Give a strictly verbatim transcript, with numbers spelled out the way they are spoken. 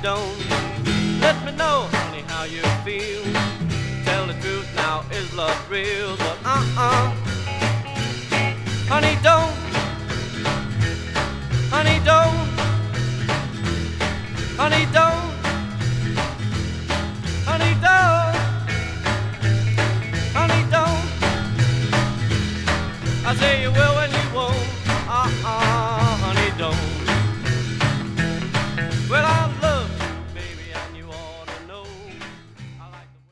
don't. Let me know, honey, how you feel. Tell the truth now, is love real? But uh-uh, honey, don't.